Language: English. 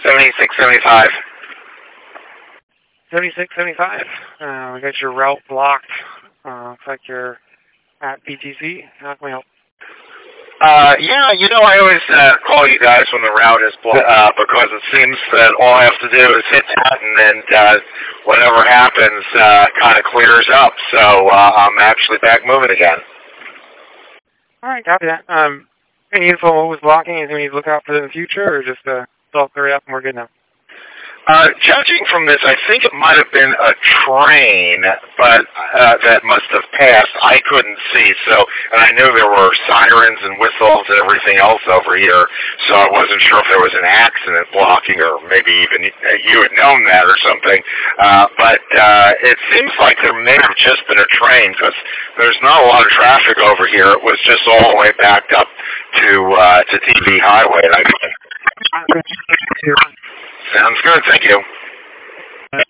7675. 7675. We got your route blocked. Looks like you're at BTC. How can we help? Yeah, I always call you guys when the route is blocked because it seems that all I have to do is hit that and then whatever happens kind of clears up. So I'm actually back moving again. All right, copy that. Any info on what was blocking? Is there any to look out for in the future, or just it's all cleared up and we're good now? Judging from this, I think it might have been a train, but that must have passed. I couldn't see, and I knew there were sirens and whistles and everything else over here, so I wasn't sure if there was an accident blocking, or maybe even you had known that or something. But it seems like there may have just been a train, because there's not a lot of traffic over here. It was just all the way backed up to TV Highway. Sounds good. Thank you.